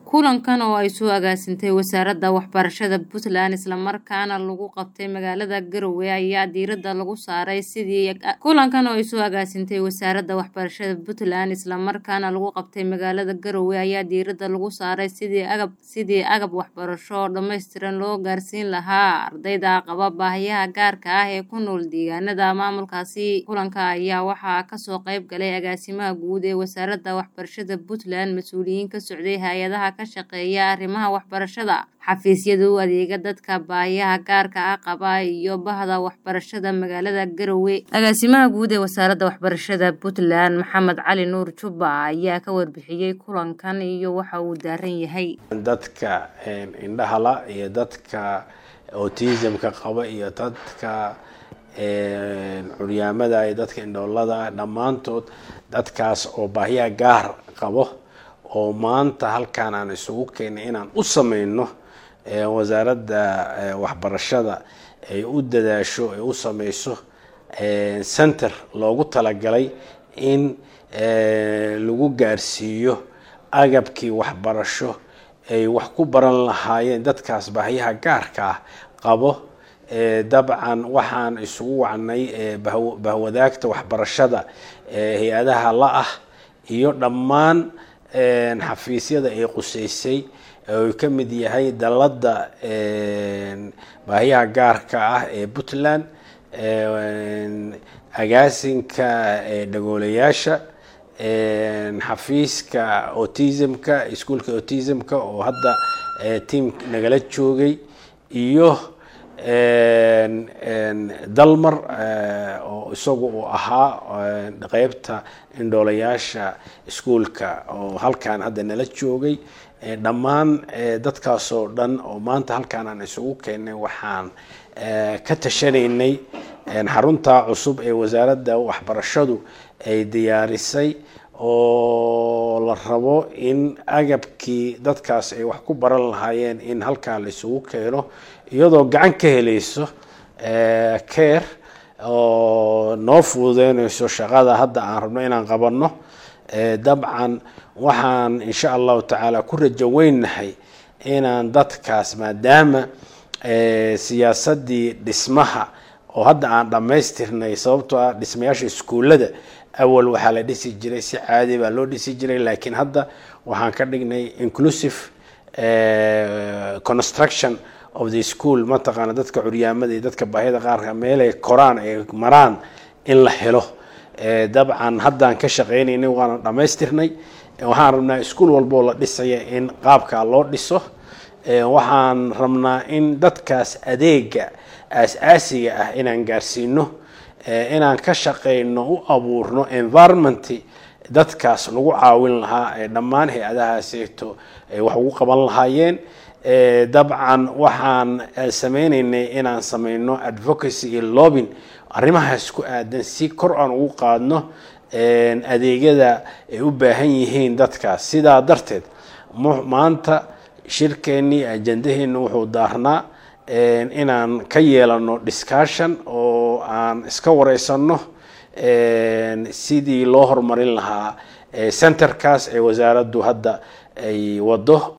kulankan oo ay soo agaasintay wasaaradda waxbarashada Puntland isla markaana lagu qabtay magaalada Garowe ayaa diiradda lagu saaray sidii agab waxbarasho dhameystiran loo gaarsiin lahaa ardayda qaba baahiyaha gaarka ah ee ku nool deegaanada maamulkaasi. Kulanka ayaa waxaa ka soo qayb galay agaasimaha guud ee wasaaradda waxbarashada Puntland, mas'uuliyiin ka socday hay'adaha ka shaqeeya arrimaha waxbarashada, xafiisyada u adeega dadka baahiyaha gaarka ah qaba iyo bahda waxbarashada magaalada Garowe. Agaasimaha guud ee wasaaradda waxbarashada Puntland, Maxamed Cali Nuur Jubba, ayaa ka warbixiyay kulankan iyo waxa uu daaran yahay. Dadka indhaha la iyo dadka autism-ka qaba iyo dadka curyaamada iyo dadka indhoolada dhammaantood dadkaas oo baahiyaha gaar qabo oo maanta halkaan aan isugu keenay inaan u sameyno wasaaradda waxbarashada ay u dadaasho ay u sameyso center loogu talagalay in lagu gaarsiiyo agabkii waxbarasho ay wax ku baran lahaayeen dadkaas baahiyaha gaarka ah qabo. dabcan waxaan isugu wacnay bahwadaagta waxbarashada hay'adaha la ah iyo dhammaan xafiisyada ay quseysay oo ka mid yahay dalada baahiyaha gaarka ah ee Puntland, agaasinka dhagoolayaasha, xafiiska autism-ka, iskuulka autism-ka oo hadda team nagala joogay, iyo dalmar oo isagu uu ahaa qaybta indhoolayaasha iskuulka oo halkaan hadda nala joogay. dhammaan dadkaas oo dhan oo maanta halkaan aan isugu keenay waxaan ka tashanaynay xarunta cusub ee wasaaradda waxbarashadu ay diyaarisay oo la rabo in agabkii dadkaas ay wax ku baran lahaayeen in halkaan la isugu keeno, iyadoo gacan ka helayso care oo noo fududeynayso shaqada hadda aan rabno inaan qabanno. dabcan waxaan insha allahu tacaala ku rajo weynahay inaan dadkaas, maadaama siyaasadii dhismaha oo hadda aan dhammaystirnay, sababtoo ah dhismayaasha iskuullada awal waxaa la dhisi jiray si caadi baa loo dhisi jiray, laakiin hadda waxaan ka dhignay inclusive construction of the school. mataqaana dadka curyaamada iyo dadka baahida qaarka meelay koraan ay maraan in la helo. dabcan haddaan ka shaqeynaynay waana dhammaystirnay. waxaan rabnaa iskuul walboo la dhisaya in qaabkaa loo dhiso. waxaan rabnaa in dadkaas adeega aas-aasiga ah inaan gaarsiino, inaan ka shaqeyno, u abuurno environment dadkaas lagu caawin lahaa dhammaan hay-adahaaseeto ay wax ugu qaban lahaayeen. dabcan waxaan sameynaynay inaan sameyno advocacy iyo lobbying arrimahaas ku aadan si kor aan ugu qaadno adeegyada ay u baahan yihiin dadkaas. sidaa darteed maanta shirkeennii ajandaheena wuxuu daarnaa inaan ka yeelano discussion oo aan iska wareysano sidii loo horumarin lahaa centerkaas ee wasaaraddu hadda ay wado.